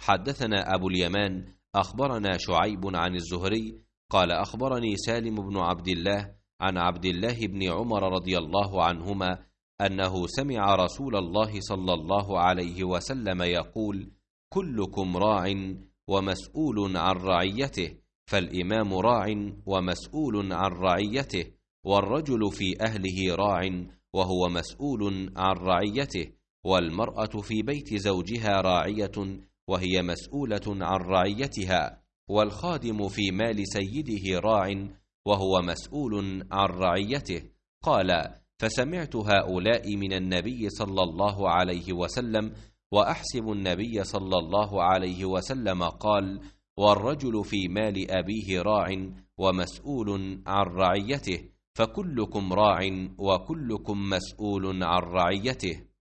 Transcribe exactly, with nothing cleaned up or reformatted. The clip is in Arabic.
حدثنا أبو اليمان أخبرنا شعيب عن الزهري قال أخبرني سالم بن عبد الله عن عبد الله بن عمر رضي الله عنهما أنه سمع رسول الله صلى الله عليه وسلم يقول: كلكم راع ومسؤول عن رعيته، فالإمام راع ومسؤول عن رعيته، والرجل في أهله راع وهو مسؤول عن رعيته، والمرأة في بيت زوجها راعية وهي مسؤولة عن رعيتها، والخادم في مال سيده راع وهو مسؤول عن رعيته. قال: فسمعت هؤلاء من النبي صلى الله عليه وسلم، وأحسب النبي صلى الله عليه وسلم قال: والرجل في مال أبيه راع ومسؤول عن رعيته، فكلكم راع وكلكم مسؤول عن رعيته.